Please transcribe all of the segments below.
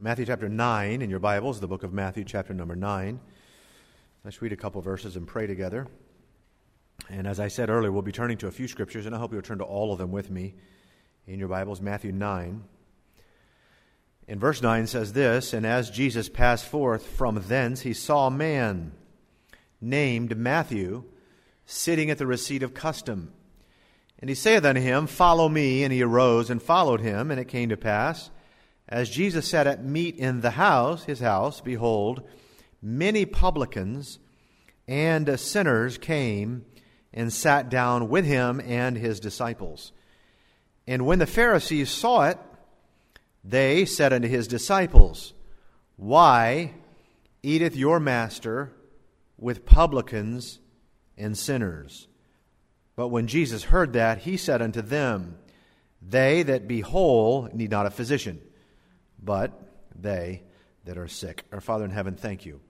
Matthew chapter 9 in your Bibles, the book of Matthew chapter number 9. Let's read a couple verses and pray together. And as I said earlier, we'll be turning to a few scriptures, and I hope you'll turn to all of them with me in your Bibles. Matthew 9. In verse 9 says this, "And as Jesus passed forth from thence, he saw a man named Matthew sitting at the receipt of custom. And he saith unto him, Follow me. And he arose and followed him. And it came to pass, as Jesus sat at meat in the house, his house, behold, many publicans and sinners came and sat down with him and his disciples. And when the Pharisees saw it, they said unto his disciples, Why eateth your master with publicans and sinners? But when Jesus heard that, he said unto them, They that be whole need not a physician, but they that are sick." Our Father in heaven, thank you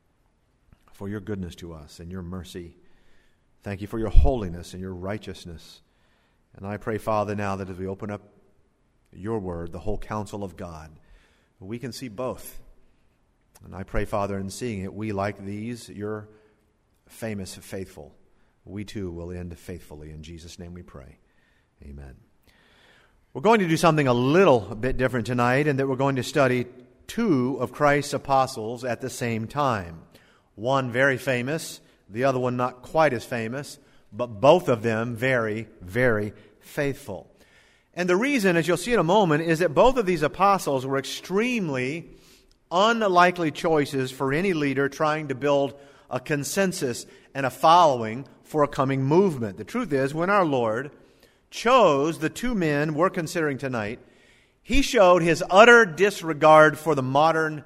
for your goodness to us and your mercy. Thank you for your holiness and your righteousness. And I pray, Father, now that as we open up your word, the whole counsel of God, we can see both. And I pray, Father, in seeing it, we, like these, your famous faithful, we too will end faithfully. In Jesus' name we pray. Amen. We're going to do something a little bit different tonight, in that we're going to study two of Christ's apostles at the same time. One very famous, the other one not quite as famous, but both of them very, very faithful. And the reason, as you'll see in a moment, is that both of these apostles were extremely unlikely choices for any leader trying to build a consensus and a following for a coming movement. The truth is, when our Lord chose the two men we're considering tonight, he showed his utter disregard for the modern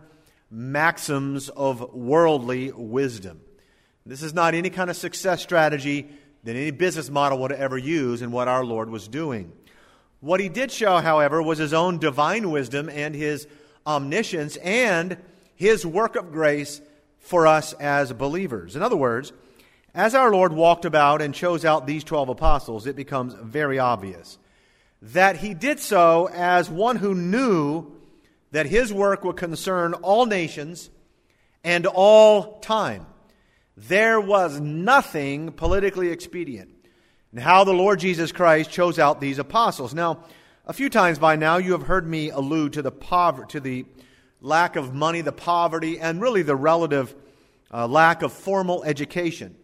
maxims of worldly wisdom. This is not any kind of success strategy that any business model would ever use in what our Lord was doing. What he did show, however, was his own divine wisdom and his omniscience and his work of grace for us as believers. In other words, as our Lord walked about and chose out these 12 apostles, it becomes very obvious that he did so as one who knew that his work would concern all nations and all time. There was nothing politically expedient in how the Lord Jesus Christ chose out these apostles. Now, a few times by now you have heard me allude to the lack of money, the poverty, and really the relative lack of formal education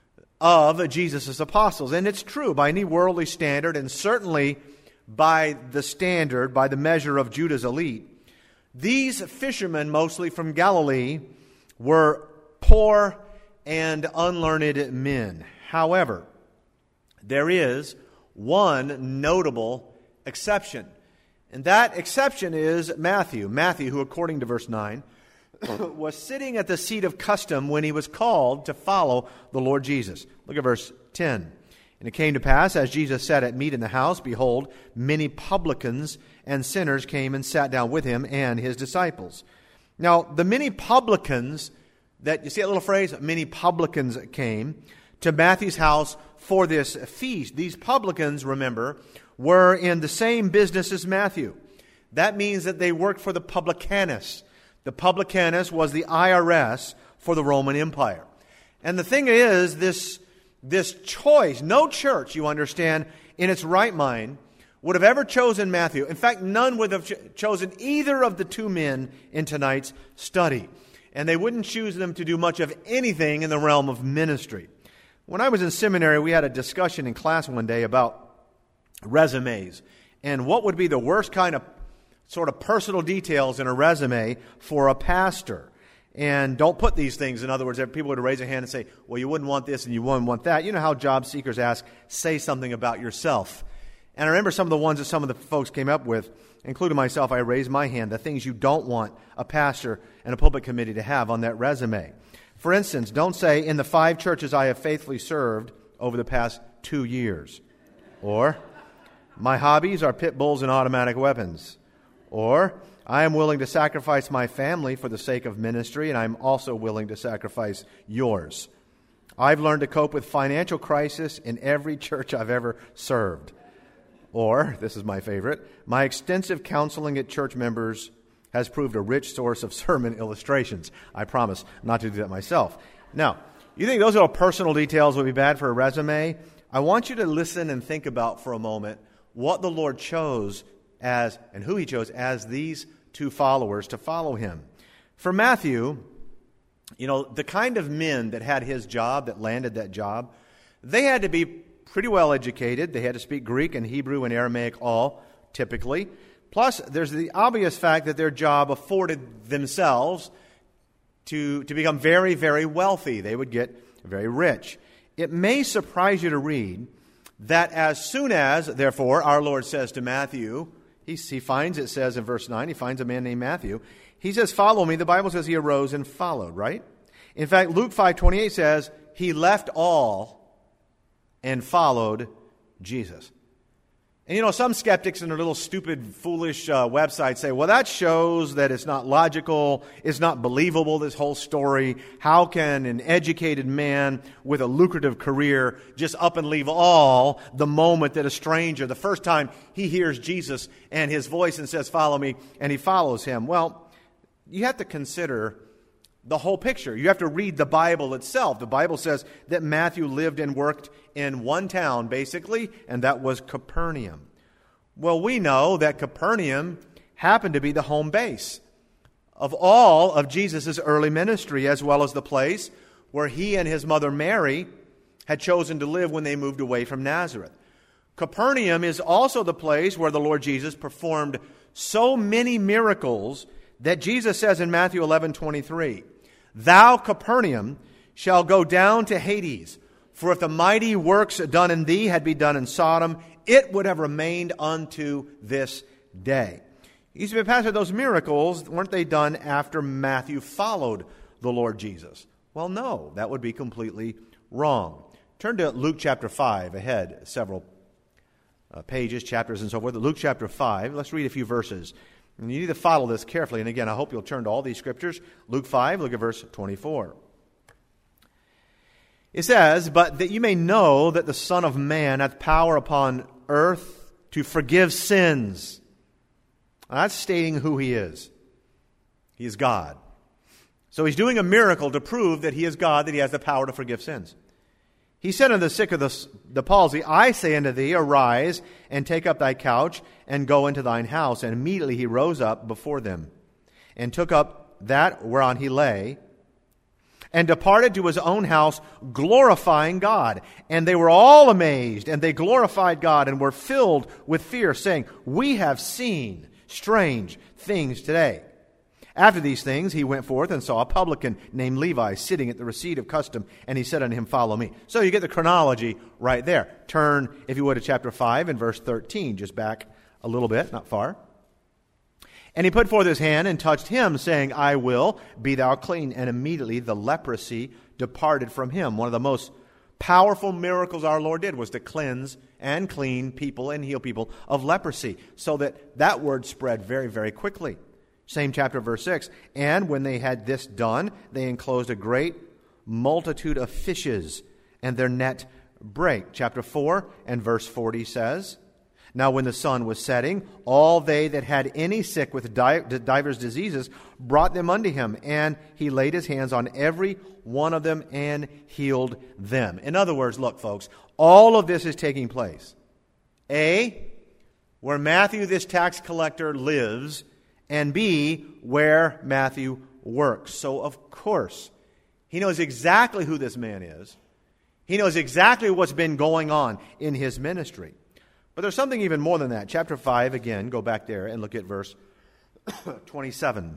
of Jesus' apostles. And it's true by any worldly standard, and certainly by the measure of Judah's elite. These fishermen, mostly from Galilee, were poor and unlearned men. However, there is one notable exception. And that exception is Matthew. Matthew, who according to verse 9, was sitting at the seat of custom when he was called to follow the Lord Jesus. Look at verse 10. "And it came to pass, as Jesus sat at meat in the house, behold, many publicans and sinners came and sat down with him and his disciples." Now, the many publicans, that you see that little phrase, many publicans came to Matthew's house for this feast. These publicans, remember, were in the same business as Matthew. That means that they worked for the publicanus. The publicanus was the IRS for the Roman Empire. And the thing is, this choice, no church, you understand, in its right mind, would have ever chosen Matthew. In fact, none would have chosen either of the two men in tonight's study. And they wouldn't choose them to do much of anything in the realm of ministry. When I was in seminary, we had a discussion in class one day about resumes and what would be the worst kind of sort of personal details in a resume for a pastor. And don't put these things, in other words, people would raise their hand and say, well, you wouldn't want this and you wouldn't want that. You know how job seekers ask, say something about yourself. And I remember some of the ones that some of the folks came up with, including myself. I raised my hand, the things you don't want a pastor and a pulpit committee to have on that resume. For instance, don't say, "In the 5 churches I have faithfully served over the past 2 years." Or, "My hobbies are pit bulls and automatic weapons." Or, "I am willing to sacrifice my family for the sake of ministry, and I'm also willing to sacrifice yours. I've learned to cope with financial crisis in every church I've ever served." Or, this is my favorite, "My extensive counseling at church members has proved a rich source of sermon illustrations. I promise not to do that myself. Now, you think those little personal details would be bad for a resume? I want you to listen and think about for a moment what the Lord chose as, and who He chose as these two followers to follow Him. For Matthew, the kind of men that had his job, that landed that job, they had to be pretty well educated. They had to speak Greek and Hebrew and Aramaic all, typically. Plus, there's the obvious fact that their job afforded themselves to become very, very wealthy. They would get very rich. It may surprise you to read that as soon as, therefore, our Lord says to Matthew, he finds, it says in verse 9, he finds a man named Matthew. He says, follow me. The Bible says he arose and followed, right? In fact, Luke 5:28 says, he left all and followed Jesus. And some skeptics in their little stupid, foolish websites say, well, that shows that it's not logical, it's not believable, this whole story. How can an educated man with a lucrative career just up and leave all the moment that a stranger, the first time he hears Jesus and His voice and says, follow me, and he follows Him? Well, you have to consider the whole picture. You have to read the Bible itself. The Bible says that Matthew lived and worked in one town, basically, and that was Capernaum. Well, we know that Capernaum happened to be the home base of all of Jesus' early ministry, as well as the place where He and His mother Mary had chosen to live when they moved away from Nazareth. Capernaum is also the place where the Lord Jesus performed so many miracles that Jesus says in Matthew 11:23, thou, Capernaum, shall go down to Hades, for if the mighty works done in thee had been done in Sodom, it would have remained unto this day. You say, Pastor, those miracles, weren't they done after Matthew followed the Lord Jesus? Well, no, that would be completely wrong. Turn to Luke chapter 5, ahead, several pages, chapters, and so forth. Luke chapter 5, let's read a few verses. And you need to follow this carefully. And again, I hope you'll turn to all these scriptures. Luke 5, look at verse 24. It says, but that you may know that the Son of Man hath power upon earth to forgive sins. Now, that's stating who He is. He is God. So He's doing a miracle to prove that He is God, that He has the power to forgive sins. He said unto the sick of the palsy, I say unto thee, arise, and take up thy couch, and go into thine house. And immediately he rose up before them, and took up that whereon he lay, and departed to his own house, glorifying God. And they were all amazed, and they glorified God, and were filled with fear, saying, we have seen strange things today. After these things, he went forth and saw a publican named Levi sitting at the receipt of custom, and he said unto him, follow me. So you get the chronology right there. Turn, if you would, to chapter 5 and verse 13, just back a little bit, not far. And he put forth his hand and touched him, saying, I will, be thou clean. And immediately the leprosy departed from him. One of the most powerful miracles our Lord did was to cleanse and clean people and heal people of leprosy, so that word spread very, very quickly. Same chapter, verse 6. And when they had this done, they enclosed a great multitude of fishes, and their net brake. Chapter 4 and verse 40 says, now when the sun was setting, all they that had any sick with divers diseases brought them unto him, and he laid his hands on every one of them and healed them. In other words, look, folks, all of this is taking place. A, where Matthew, this tax collector, lives, and B, where Matthew works. So, of course, he knows exactly who this man is. He knows exactly what's been going on in his ministry. But there's something even more than that. Chapter 5, again, go back there and look at verse 27.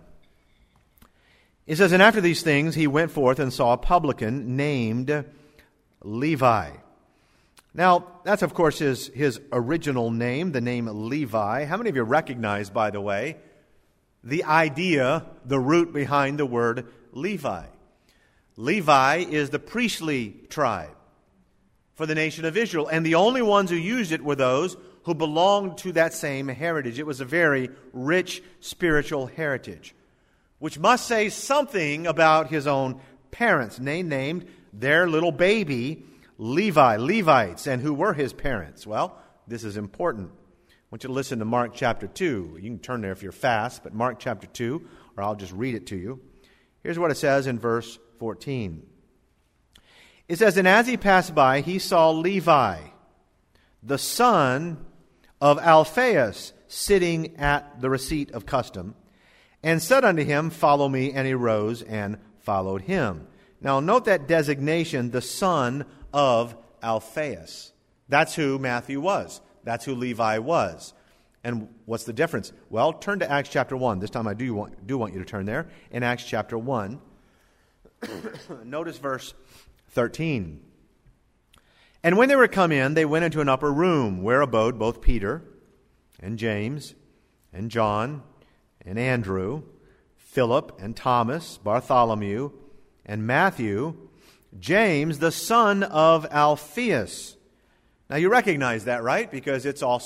It says, and after these things he went forth and saw a publican named Levi. Now, that's, of course, his original name, the name Levi. How many of you recognize, by the way, the idea, the root behind the word Levi? Levi is the priestly tribe for the nation of Israel, and the only ones who used it were those who belonged to that same heritage. It was a very rich spiritual heritage, which must say something about his own parents. They named their little baby Levi, Levites. And who were his parents? Well, this is important. want you to listen to Mark chapter 2. You can turn there if you're fast, but Mark chapter 2, or I'll just read it to you. Here's what it says in verse 14. It says, "And as he passed by, he saw Levi, the son of Alphaeus, sitting at the receipt of custom, and said unto him, Follow me. And he rose and followed him." Now note that designation, the son of Alphaeus. That's who Matthew was. That's who Levi was. And what's the difference? Well, turn to Acts chapter 1. This time I do want you to turn there. In Acts chapter 1, notice verse 13. "And when they were come in, they went into an upper room, where abode both Peter and James and John and Andrew, Philip and Thomas, Bartholomew and Matthew, James the son of Alphaeus." Now you recognize that, right? Because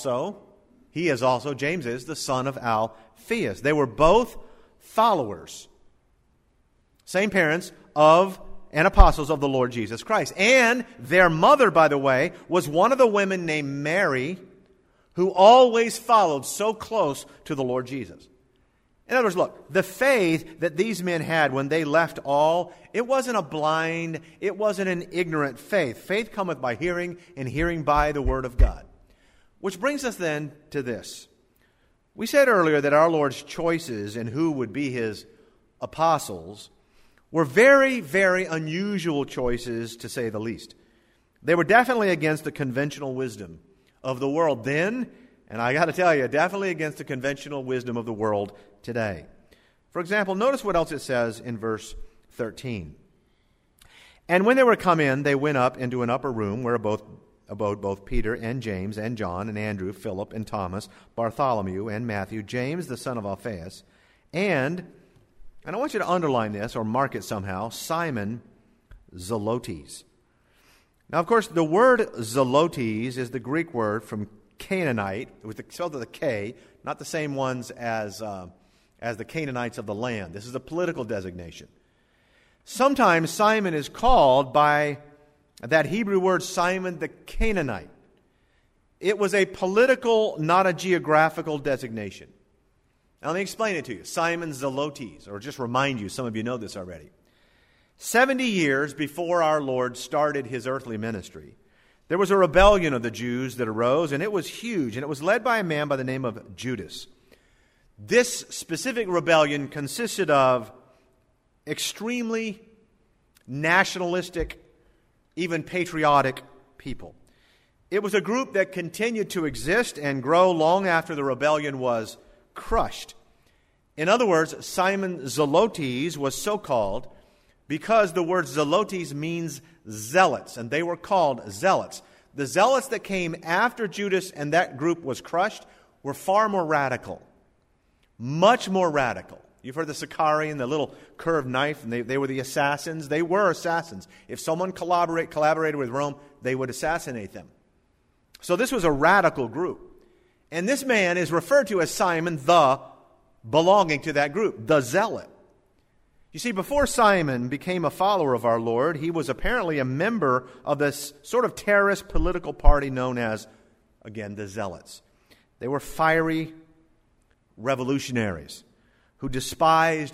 James is the son of Alphaeus. They were both followers, same parents of and apostles of the Lord Jesus Christ. And their mother, by the way, was one of the women named Mary, who always followed so close to the Lord Jesus. In other words, look, the faith that these men had when they left all, it wasn't a blind, it wasn't an ignorant faith. Faith cometh by hearing, and hearing by the word of God. Which brings us then to this. We said earlier that our Lord's choices in who would be his apostles were very, very unusual choices, to say the least. They were definitely against the conventional wisdom of the world then, and I got to tell you, definitely against the conventional wisdom of the world today. For example, notice what else it says in verse 13. "And when they were come in, they went up into an upper room where abode both Peter and James and John and Andrew, Philip and Thomas, Bartholomew and Matthew, James the son of Alphaeus, and I want you to underline this or mark it somehow, Simon Zelotes." Now, of course, the word Zelotes is the Greek word from Canaanite, with the spelled with a K, not the same ones as the Canaanites of the land. This is a political designation. Sometimes Simon is called by that Hebrew word Simon the Canaanite. It was a political, not a geographical designation. Now let me explain it to you. Simon Zelotes, or just remind you, some of you know this already. 70 years before our Lord started his earthly ministry, there was a rebellion of the Jews that arose, and it was huge, and it was led by a man by the name of Judas. This specific rebellion consisted of extremely nationalistic, even patriotic people. It was a group that continued to exist and grow long after the rebellion was crushed. In other words, Simon Zelotes was so called because the word Zelotes means zealots, and they were called zealots. The zealots that came after Judas and that group was crushed were far more radical, much more radical. You've heard the Sicarii, the little curved knife, and they were the assassins. They were assassins. If someone collaborated with Rome, they would assassinate them. So this was a radical group. And this man is referred to as Simon, belonging to that group, the zealot. You see, before Simon became a follower of our Lord, he was apparently a member of this sort of terrorist political party known as, again, the Zealots. They were fiery revolutionaries who despised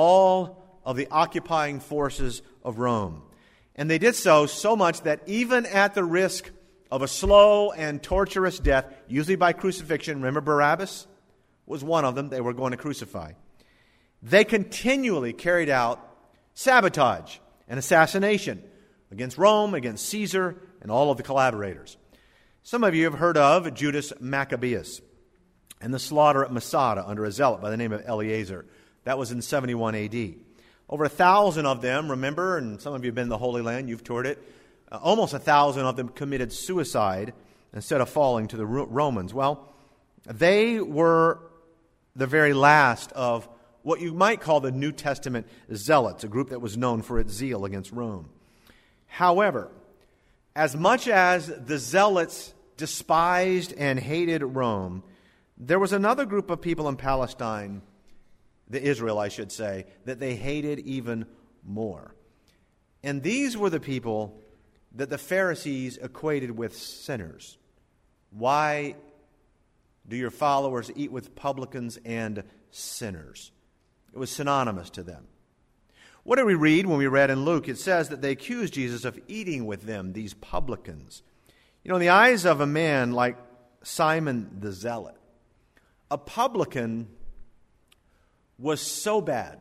all of the occupying forces of Rome. And they did so much that even at the risk of a slow and torturous death, usually by crucifixion, remember Barabbas was one of them they were going to crucify, they continually carried out sabotage and assassination against Rome, against Caesar, and all of the collaborators. Some of you have heard of Judas Maccabeus and the slaughter at Masada under a zealot by the name of Eleazar. That was in 71 AD. Over 1,000 of them, remember, and some of you have been in the Holy Land, you've toured it, almost 1,000 of them committed suicide instead of falling to the Romans. Well, they were the very last of what you might call the New Testament zealots, a group that was known for its zeal against Rome. However, as much as the zealots despised and hated Rome, there was another group of people in Palestine, the Israel, I should say, that they hated even more. And these were the people that the Pharisees equated with sinners. Why do your followers eat with publicans and sinners. It was synonymous to them. What did we read when we read in Luke? It says that they accused Jesus of eating with them, these publicans. You know, in the eyes of a man like Simon the Zealot, a publican was so bad,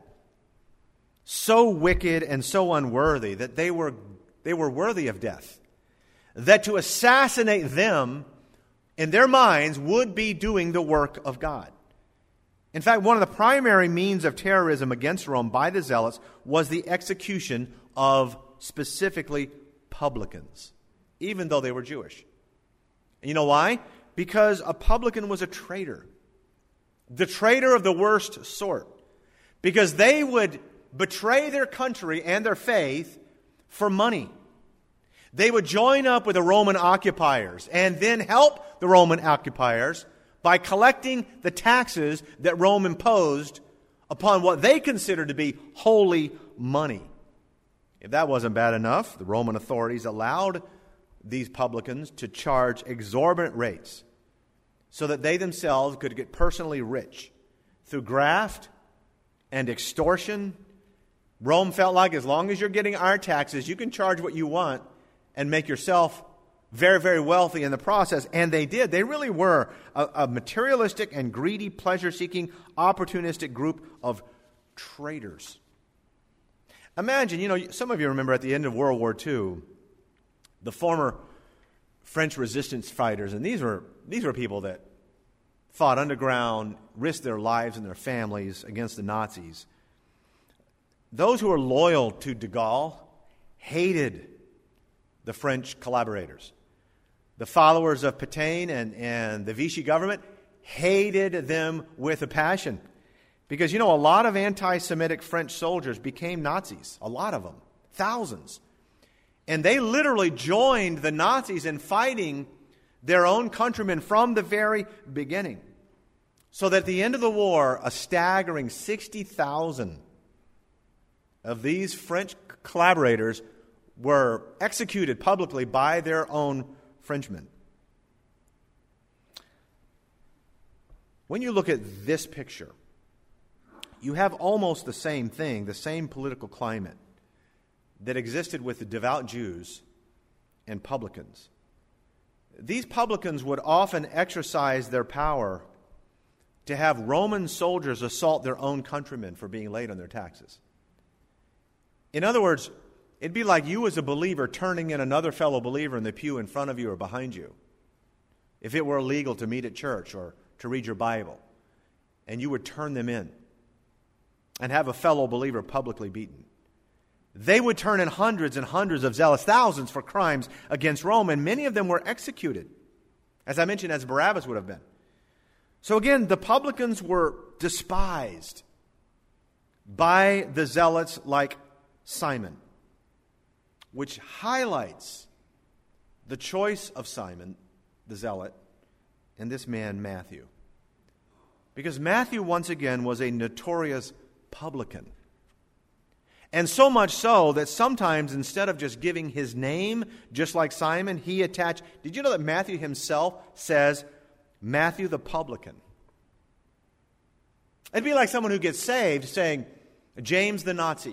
so wicked and so unworthy that they were worthy of death. That to assassinate them, in their minds, would be doing the work of God. In fact, one of the primary means of terrorism against Rome by the Zealots was the execution of specifically publicans, even though they were Jewish. And you know why? Because a publican was a traitor. The traitor of the worst sort. Because they would betray their country and their faith for money. They would join up with the Roman occupiers and then help the Roman occupiers by collecting the taxes that Rome imposed upon what they considered to be holy money. If that wasn't bad enough, the Roman authorities allowed these publicans to charge exorbitant rates so that they themselves could get personally rich through graft and extortion. Rome felt like as long as you're getting our taxes, you can charge what you want and make yourself very, very wealthy in the process. And they did. They really were a materialistic and greedy, pleasure-seeking, opportunistic group of traitors. Imagine, some of you remember at the end of World War II, the former French resistance fighters, and these were people that fought underground, risked their lives and their families against the Nazis. Those who were loyal to de Gaulle hated the French collaborators. The followers of Pétain and the Vichy government hated them with a passion. Because, a lot of anti-Semitic French soldiers became Nazis. A lot of them. Thousands. And they literally joined the Nazis in fighting their own countrymen from the very beginning. So that at the end of the war, a staggering 60,000 of these French collaborators were executed publicly by their own Frenchmen. When you look at this picture, you have almost the same thing, the same political climate that existed with the devout Jews and publicans. These publicans would often exercise their power to have Roman soldiers assault their own countrymen for being late on their taxes. In other words, it'd be like you as a believer turning in another fellow believer in the pew in front of you or behind you. If it were illegal to meet at church or to read your Bible, and you would turn them in and have a fellow believer publicly beaten. They would turn in hundreds and hundreds of zealous, thousands for crimes against Rome, and many of them were executed, as I mentioned, as Barabbas would have been. So again, the publicans were despised by the zealots like Simon, which highlights the choice of Simon, the zealot, and this man, Matthew. Because Matthew, once again, was a notorious publican. And so much so that sometimes, instead of just giving his name, just like Simon, he attached... Did you know that Matthew himself says, Matthew the publican? It'd be like someone who gets saved saying, James the Nazi.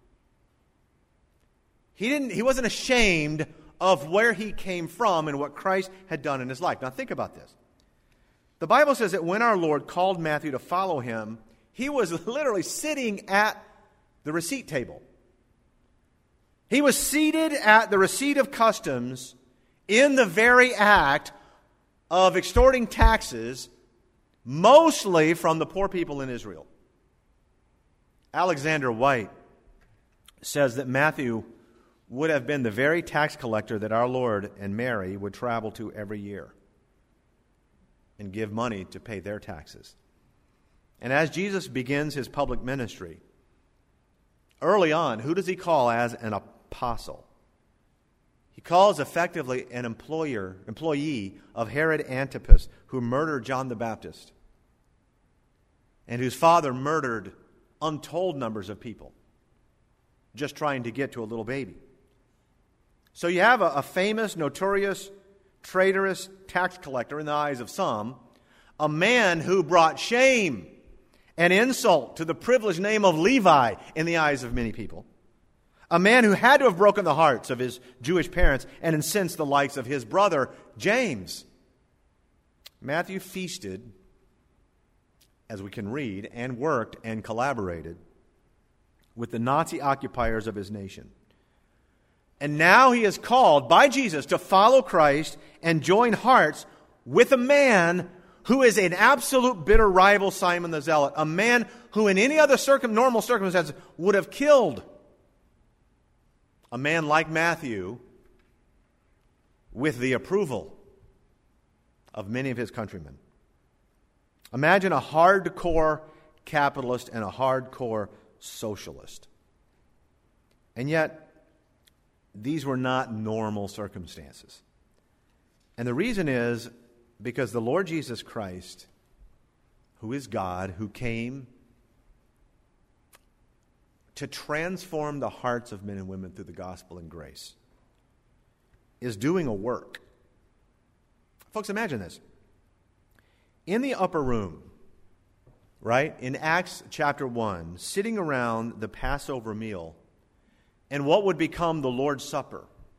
He wasn't ashamed of where he came from and what Christ had done in his life. Now think about this. The Bible says that when our Lord called Matthew to follow him, he was literally sitting at the receipt table. He was seated at the receipt of customs in the very act of extorting taxes, mostly from the poor people in Israel. Alexander White says that Matthew would have been the very tax collector that our Lord and Mary would travel to every year and give money to pay their taxes. And as Jesus begins his public ministry, early on, who does he call as an apostle? He calls effectively an employee of Herod Antipas, who murdered John the Baptist and whose father murdered untold numbers of people just trying to get to a little baby. So you have a famous, notorious, traitorous tax collector in the eyes of some, a man who brought shame and insult to the privileged name of Levi in the eyes of many people. A man who had to have broken the hearts of his Jewish parents and incensed the likes of his brother, James. Matthew feasted, as we can read, and worked and collaborated with the Nazi occupiers of his nation. And now he is called by Jesus to follow Christ and join hearts with a man who is an absolute bitter rival, Simon the Zealot, a man who in any other normal circumstances would have killed. A man like Matthew with the approval of many of his countrymen. Imagine a hardcore capitalist and a hardcore socialist. And yet, these were not normal circumstances. And the reason is because the Lord Jesus Christ, who is God, who came to transform the hearts of men and women through the gospel and grace, is doing a work. Folks, imagine this. In the upper room, right, in Acts chapter 1, sitting around the Passover meal and what would become the Lord's Supper,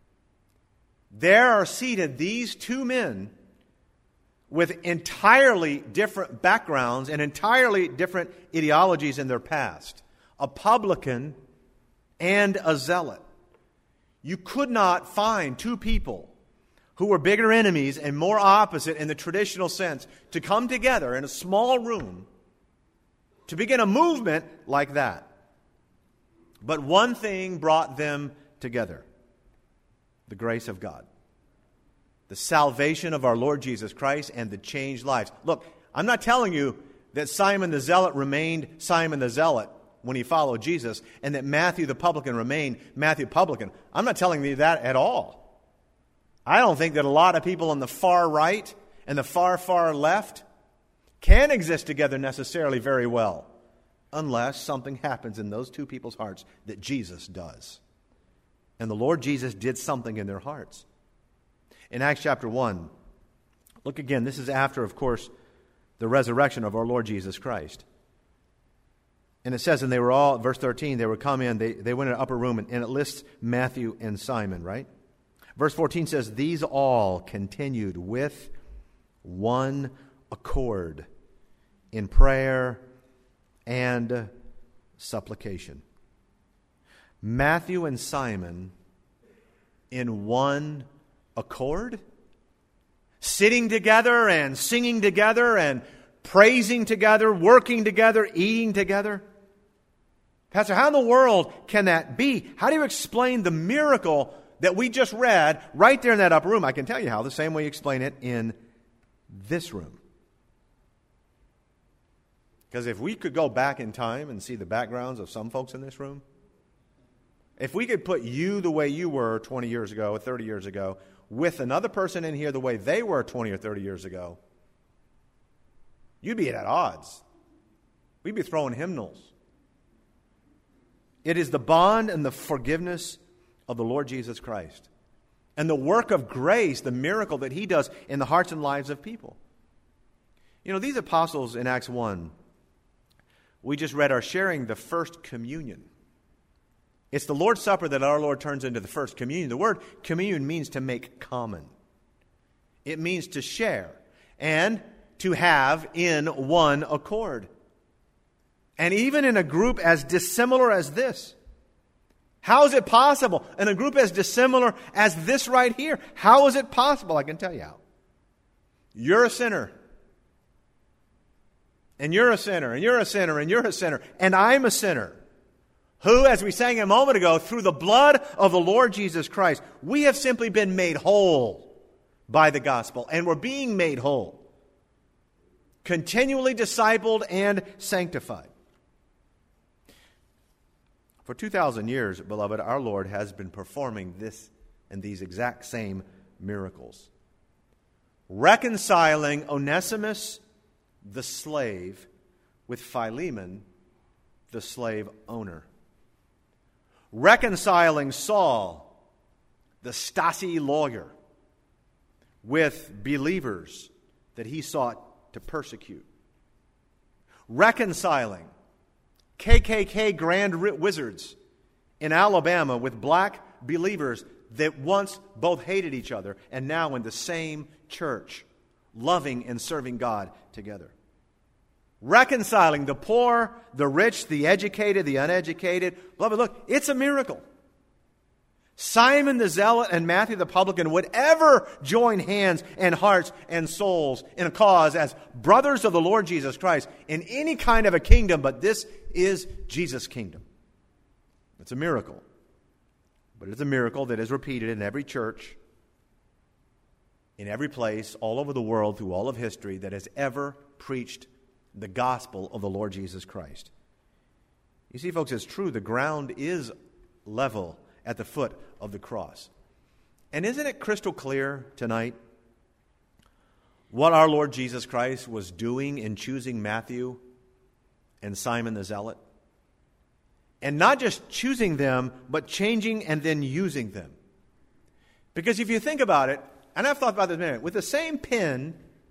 there are seated these two men with entirely different backgrounds and entirely different ideologies in their past. A publican and a zealot. You could not find two people who were bigger enemies and more opposite in the traditional sense to come together in a small room to begin a movement like that. But one thing brought them together: the grace of God, the salvation of our Lord Jesus Christ, and the changed lives. Look, I'm not telling you that Simon the Zealot remained Simon the Zealot when he followed Jesus, and that Matthew the publican remained Matthew publican. I'm not telling you that at all. I don't think that a lot of people on the far right and the far, far left can exist together necessarily very well, unless something happens in those two people's hearts that Jesus does. And the Lord Jesus did something in their hearts. In Acts chapter 1, look again, this is after, of course, the resurrection of our Lord Jesus Christ. And it says, and they were all, verse 13, they were come in, they went in an upper room, and it lists Matthew and Simon, right? Verse 14 says, these all continued with one accord in prayer and supplication. Matthew and Simon in one accord, sitting together and singing together and praising together, working together, eating together. Pastor, how in the world can that be? How do you explain the miracle that we just read right there in that upper room? I can tell you how, the same way you explain it in this room. Because if we could go back in time and see the backgrounds of some folks in this room, if we could put you the way you were 20 years ago, or 30 years ago, with another person in here the way they were 20 or 30 years ago, you'd be at odds. We'd be throwing hymnals. It is the bond and the forgiveness of the Lord Jesus Christ and the work of grace, the miracle that He does in the hearts and lives of people. You know, these apostles in Acts 1, we just read, are sharing the first communion. It's the Lord's Supper that our Lord turns into the first communion. The word communion means to make common. It means to share and to have in one accord. And even in a group as dissimilar as this, how is it possible? In a group as dissimilar as this right here, how is it possible? I can tell you how. You're a sinner. And you're a sinner. And you're a sinner. And you're a sinner. And I'm a sinner. Who, as we sang a moment ago, through the blood of the Lord Jesus Christ, we have simply been made whole by the gospel. And we're being made whole. Continually discipled and sanctified. For 2,000 years, beloved, our Lord has been performing this and these exact same miracles. Reconciling Onesimus, the slave, with Philemon, the slave owner. Reconciling Saul, the Stasi lawyer, with believers that he sought to persecute. Reconciling KKK grand wizards in Alabama with black believers that once both hated each other and now in the same church, loving and serving God together. Reconciling the poor, the rich, the educated, the uneducated. Beloved, look, it's a miracle. Simon the Zealot and Matthew the Publican would ever join hands and hearts and souls in a cause as brothers of the Lord Jesus Christ in any kind of a kingdom, but this is Jesus' kingdom. It's a miracle. But it's a miracle that is repeated in every church, in every place, all over the world, through all of history, that has ever preached the gospel of the Lord Jesus Christ. You see, folks, it's true. The ground is level at the foot of the cross. And isn't it crystal clear tonight what our Lord Jesus Christ was doing in choosing Matthew and Simon the Zealot? And not just choosing them, but changing and then using them. Because if you think about it, and I've thought about this a minute, with the same pen,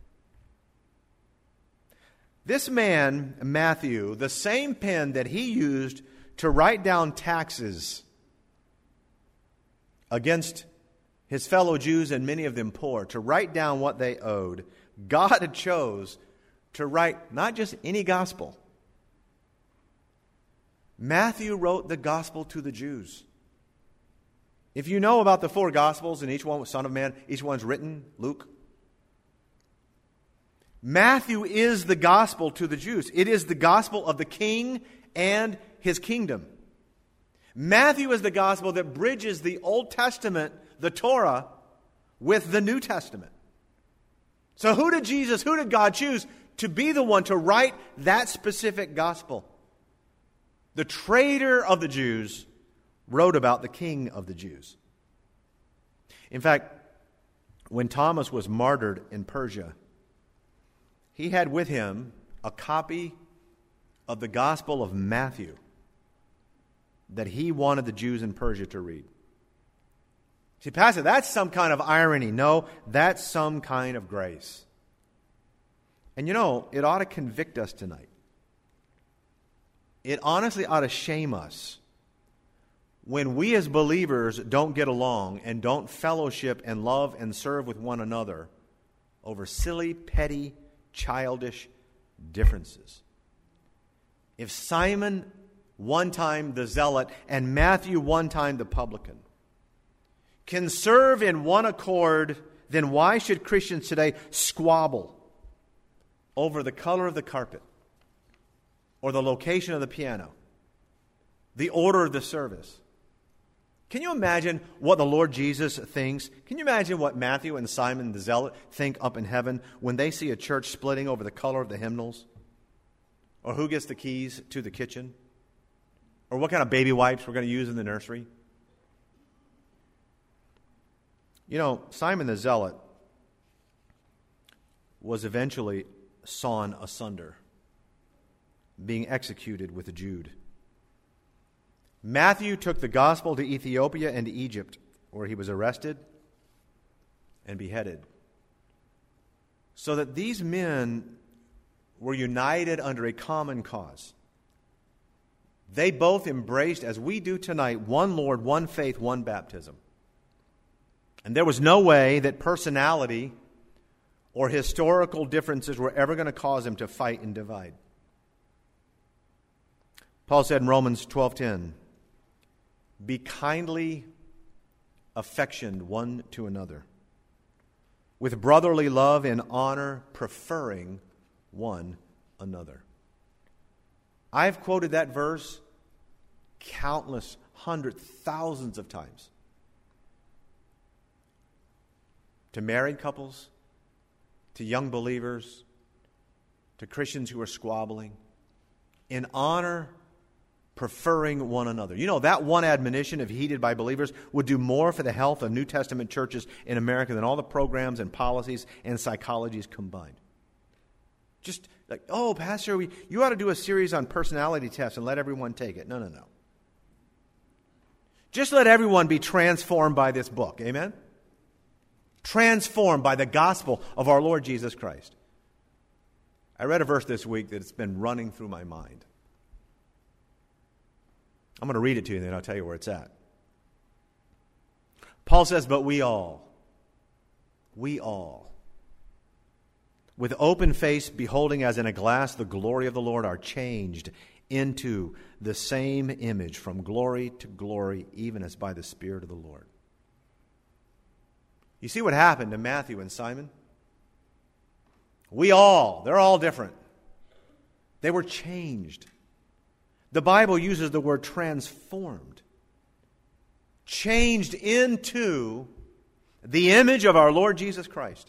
this man, Matthew, the same pen that he used to write down taxes against his fellow Jews and many of them poor, to write down what they owed, God chose to write not just any gospel. Matthew wrote the gospel to the Jews. If you know about the four gospels, and each one was Son of Man, each one's written, Luke. Matthew is the gospel to the Jews. It is the gospel of the King and his kingdom. Matthew is the gospel that bridges the Old Testament, the Torah, with the New Testament. So who did God choose to be the one to write that specific gospel? The traitor of the Jews wrote about the King of the Jews. In fact, when Thomas was martyred in Persia, he had with him a copy of the Gospel of Matthew that he wanted the Jews in Persia to read. See, Pastor, that's some kind of irony. No, that's some kind of grace. And you know, it ought to convict us tonight. It honestly ought to shame us when we as believers don't get along and don't fellowship and love and serve with one another over silly, petty, childish differences. If Simon, one time the zealot, and Matthew, one time the publican, can serve in one accord, then why should Christians today squabble over the color of the carpet, or the location of the piano, the order of the service? Can you imagine what the Lord Jesus thinks? Can you imagine what Matthew and Simon the Zealot think up in heaven when they see a church splitting over the color of the hymnals? Or who gets the keys to the kitchen? Or what kind of baby wipes we're going to use in the nursery? You know, Simon the Zealot was eventually sawn asunder, being executed with a Jude. Matthew took the gospel to Ethiopia and to Egypt, where he was arrested and beheaded. So that these men were united under a common cause. They both embraced, as we do tonight, one Lord, one faith, one baptism. And there was no way that personality or historical differences were ever going to cause them to fight and divide. Paul said in Romans 12:10, "Be kindly affectioned one to another, with brotherly love and honor, preferring one another." I've quoted that verse countless, hundreds, thousands of times. To married couples, to young believers, to Christians who are squabbling, in honor, preferring one another. You know, that one admonition, if heeded by believers, would do more for the health of New Testament churches in America than all the programs and policies and psychologies combined. Just like, oh, Pastor, you ought to do a series on personality tests and let everyone take it. No. Just let everyone be transformed by this book. Amen? Transformed by the gospel of our Lord Jesus Christ. I read a verse this week that's been running through my mind. I'm going to read it to you and then I'll tell you where it's at. Paul says, but we all, with open face, beholding as in a glass the glory of the Lord, are changed into the same image from glory to glory, even as by the Spirit of the Lord. You see what happened to Matthew and Simon? They're all different. They were changed. The Bible uses the word transformed. Changed into the image of our Lord Jesus Christ.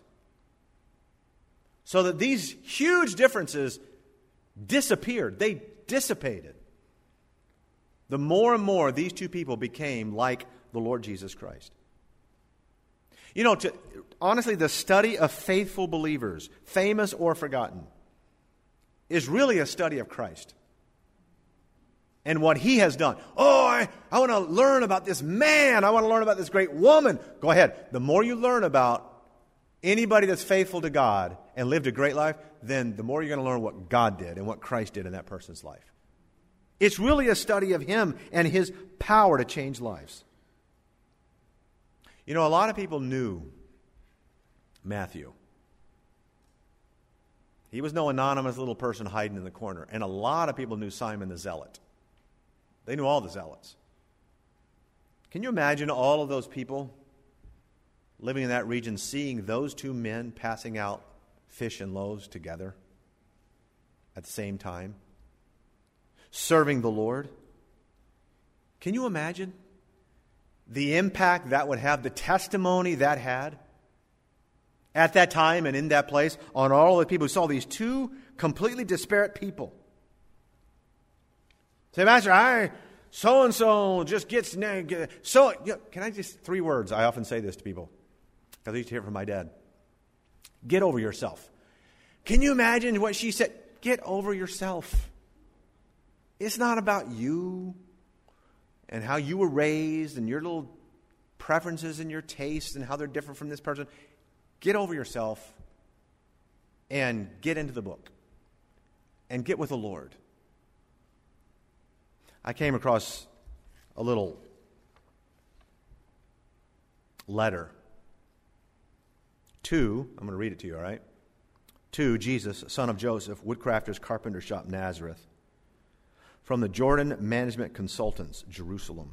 So that these huge differences disappeared. They dissipated. The more and more these two people became like the Lord Jesus Christ. You know, honestly, the study of faithful believers, famous or forgotten, is really a study of Christ and what He has done. Oh, I want to learn about this man. I want to learn about this great woman. Go ahead. The more you learn about anybody that's faithful to God and lived a great life, then the more you're going to learn what God did and what Christ did in that person's life. It's really a study of Him and His power to change lives. You know, a lot of people knew Matthew. He was no anonymous little person hiding in the corner. And a lot of people knew Simon the Zealot. They knew all the zealots. Can you imagine all of those people living in that region seeing those two men passing out fish and loaves together at the same time? Serving the Lord? Can you imagine the impact that would have, the testimony that had at that time and in that place on all the people who saw these two completely disparate people? Say, Master, so-and-so just gets... So, can I just... 3 words. I often say this to people, because I used to hear it from my dad. Get over yourself. Can you imagine what she said? Get over yourself. It's not about you and how you were raised and your little preferences and your tastes and how they're different from this person. Get over yourself and get into the book and get with the Lord. I came across a little letter to, I'm going to read it to you, all right? To Jesus, son of Joseph, woodcrafter's carpenter shop, Nazareth, from the Jordan Management Consultants, Jerusalem.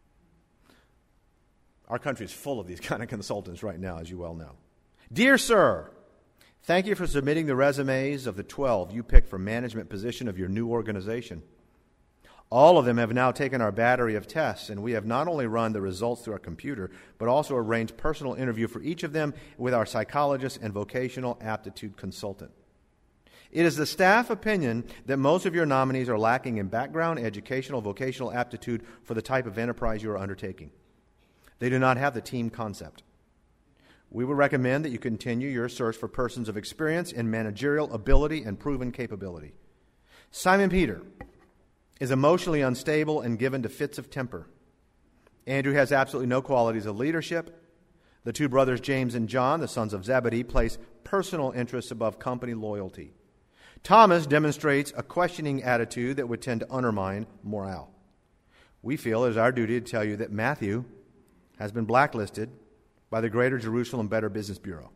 Our country is full of these kind of consultants right now, as you well know. Dear sir, thank you for submitting the resumes of the 12 you picked for management position of your new organization. All of them have now taken our battery of tests, and we have not only run the results through our computer, but also arranged personal interview for each of them with our psychologist and vocational aptitude consultant. It is the staff opinion that most of your nominees are lacking in background, educational, vocational aptitude for the type of enterprise you are undertaking. They do not have the team concept. We would recommend that you continue your search for persons of experience in managerial ability and proven capability. Simon Peter is emotionally unstable and given to fits of temper. Andrew has absolutely no qualities of leadership. The 2 brothers, James and John, the sons of Zebedee, place personal interests above company loyalty. Thomas demonstrates a questioning attitude that would tend to undermine morale. We feel it is our duty to tell you that Matthew has been blacklisted by the Greater Jerusalem Better Business Bureau.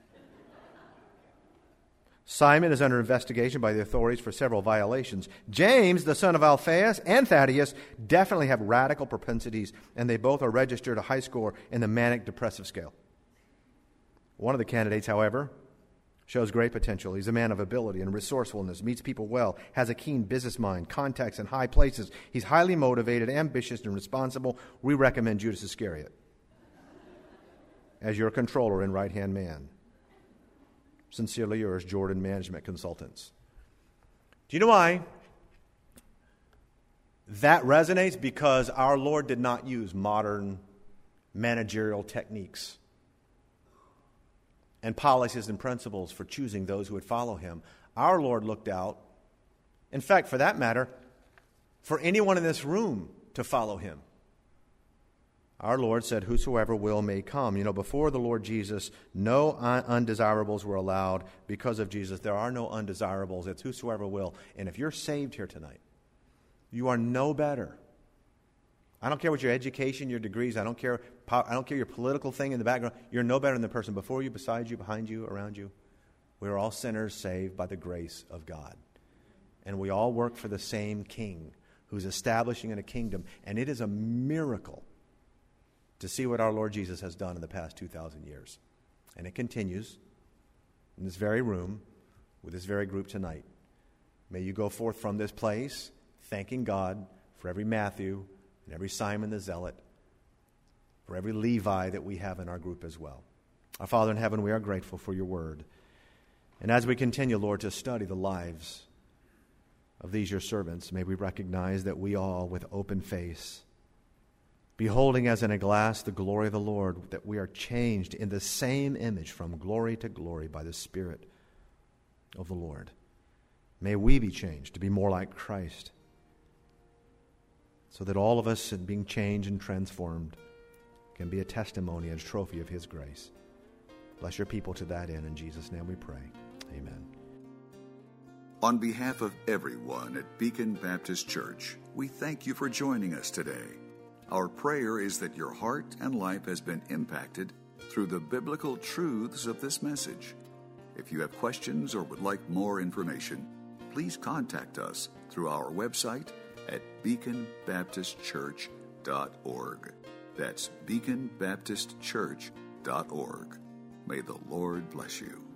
Simon is under investigation by the authorities for several violations. James, the son of Alphaeus, and Thaddeus definitely have radical propensities, and they both are registered a high score in the manic depressive scale. One of the candidates, however, shows great potential. He's a man of ability and resourcefulness, meets people well, has a keen business mind, contacts in high places. He's highly motivated, ambitious, and responsible. We recommend Judas Iscariot as your controller and right-hand man. Sincerely yours, Jordan Management Consultants. Do you know why that resonates? Because our Lord did not use modern managerial techniques and policies and principles for choosing those who would follow Him. Our Lord looked out, in fact, for that matter, for anyone in this room to follow Him. our Lord said, whosoever will may come. You know, before the Lord Jesus, no undesirables were allowed. Because of Jesus, there are no undesirables. It's whosoever will. And if you're saved here tonight, you are no better. I don't care what your education, your degrees, I don't care your political thing in the background. You're no better than the person before you, beside you, behind you, around you. We're all sinners saved by the grace of God. And we all work for the same King who's establishing in a kingdom. And it is a miracle to see what our Lord Jesus has done in the past 2,000 years. And it continues in this very room with this very group tonight. May you go forth from this place thanking God for every Matthew and every Simon the Zealot, for every Levi that we have in our group as well. Our Father in heaven, we are grateful for your word. And as we continue, Lord, to study the lives of these your servants, may we recognize that we all, with open face, beholding as in a glass the glory of the Lord, that we are changed in the same image from glory to glory by the Spirit of the Lord. May we be changed to be more like Christ, so that all of us, in being changed and transformed, can be a testimony and a trophy of his grace. Bless your people to that end. In Jesus' name we pray. Amen. On behalf of everyone at Beacon Baptist Church, we thank you for joining us today. Our prayer is that your heart and life has been impacted through the biblical truths of this message. If you have questions or would like more information, please contact us through our website at beaconbaptistchurch.org. That's beaconbaptistchurch.org. May the Lord bless you.